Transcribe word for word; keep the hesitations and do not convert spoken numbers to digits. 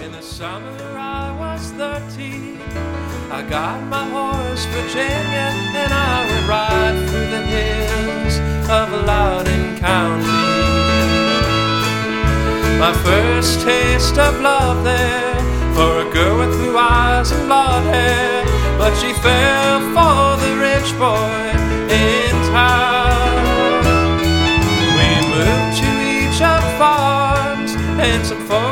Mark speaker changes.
Speaker 1: In the summer I was thirteen, I got my horse Virginia, and I would ride through the hills of Loudoun County. My first taste of love there, for a girl with blue eyes and blonde hair, but she fell for the rich boy in town. We moved to each of farms and some